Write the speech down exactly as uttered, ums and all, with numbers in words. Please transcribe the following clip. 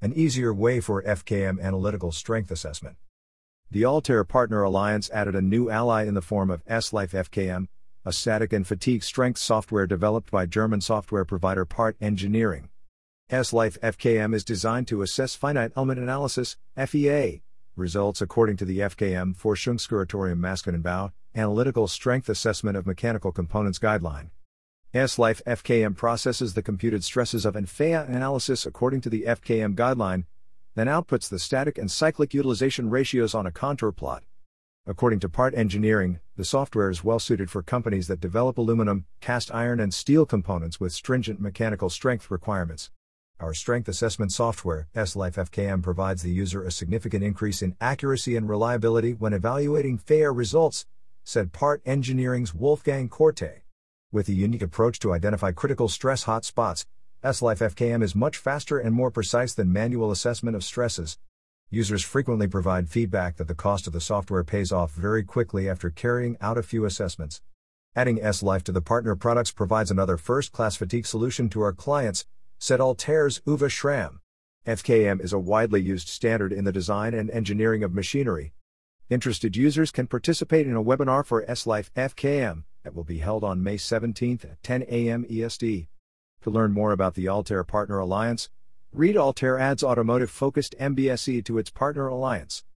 an easier way for F K M analytical strength assessment. The Altair Partner Alliance added a new ally in the form of S-Life F K M, a static and fatigue strength software developed by German software provider Part Engineering. S-Life F K M is designed to assess finite element analysis, F E A, results according to the F K M Forschungskuratorium Maschinenbau, Analytical Strength Assessment of Mechanical Components Guideline. S-Life F K M processes the computed stresses of an F E A analysis according to the F K M guideline, then outputs the static and cyclic utilization ratios on a contour plot. According to Part Engineering, the software is well suited for companies that develop aluminum, cast iron and steel components with stringent mechanical strength requirements. Our strength assessment software, S-Life F K M, provides the user a significant increase in accuracy and reliability when evaluating F E A results, said Part Engineering's Wolfgang Korte. With a unique approach to identify critical stress hotspots, S-Life F K M is much faster and more precise than manual assessment of stresses. Users frequently provide feedback that the cost of the software pays off very quickly after carrying out a few assessments. Adding S-Life to the partner products provides another first-class fatigue solution to our clients, said Altair's Uwe Schramm. F K M is a widely used standard in the design and engineering of machinery. Interested users can participate in a webinar for S-Life F K M that will be held on May seventeenth at ten a m E S T. To learn more about the Altair Partner Alliance, read Altair adds automotive-focused M B S E to its Partner Alliance.